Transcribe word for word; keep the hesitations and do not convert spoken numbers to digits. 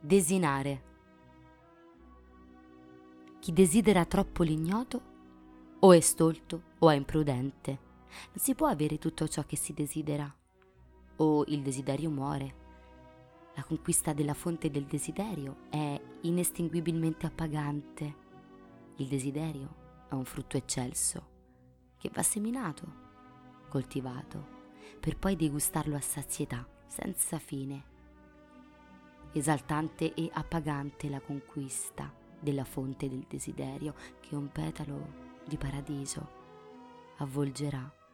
Desinare. Chi desidera troppo l'ignoto o è stolto o è imprudente. Non si può avere tutto ciò che si desidera, o il desiderio muore. La conquista della fonte del desiderio è inestinguibilmente appagante. Il desiderio è un frutto eccelso che va seminato, coltivato, per poi degustarlo a sazietà, senza fine. Esaltante e appagante la conquista della fonte del desiderio che un petalo di paradiso avvolgerà